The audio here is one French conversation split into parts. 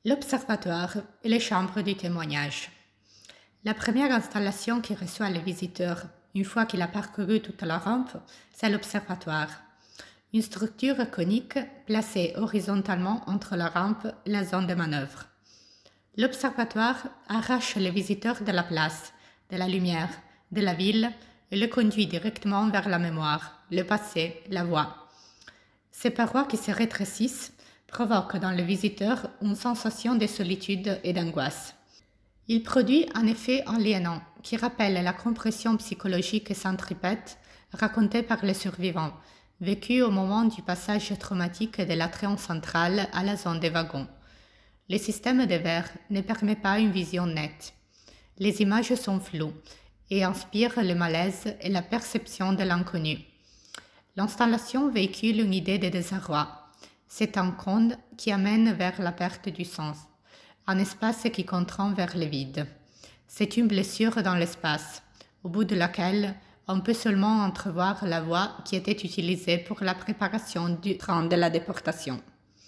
L'observatoire et les chambres du témoignage. La première installation qui reçoit le visiteur une fois qu'il a parcouru toute la rampe, c'est l'observatoire. Une structure conique placée horizontalement entre la rampe et la zone de manœuvre. L'observatoire arrache le visiteur de la place, de la lumière, de la ville et le conduit directement vers la mémoire, le passé, la voix. Ces parois qui se rétrécissent provoquent dans le visiteur une sensation de solitude et d'angoisse. Il produit un effet aliénant qui rappelle la compression psychologique centripète racontée par les survivants, vécue au moment du passage traumatique de l'atréon central à la zone des wagons. Le système de verre ne permet pas une vision nette. Les images sont floues et inspirent le malaise et la perception de l'inconnu. L'installation véhicule une idée de désarroi. C'est un conte qui amène vers la perte du sens, un espace qui contraint vers le vide. C'est une blessure dans l'espace, au bout de laquelle on peut seulement entrevoir la voie qui était utilisée pour la préparation du train de la déportation.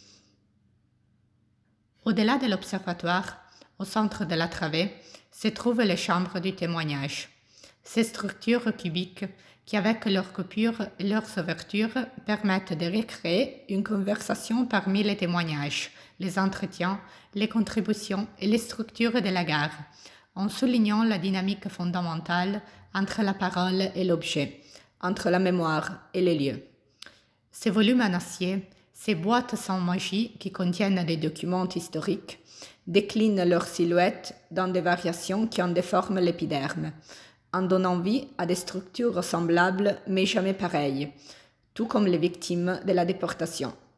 Au-delà de l'observatoire, au centre de la travée, se trouvent les chambres du témoignage. Ces structures cubiques qui, avec leurs coupures et leurs ouvertures, permettent de recréer une conversation parmi les témoignages, les entretiens, les contributions et les structures de la gare, en soulignant la dynamique fondamentale entre la parole et l'objet, entre la mémoire et les lieux. Ces volumes en acier, ces boîtes sans magie qui contiennent des documents historiques, déclinent leurs silhouettes dans des variations qui en déforment l'épiderme, en donnant vie à des structures semblables mais jamais pareilles, tout comme les victimes de la déportation.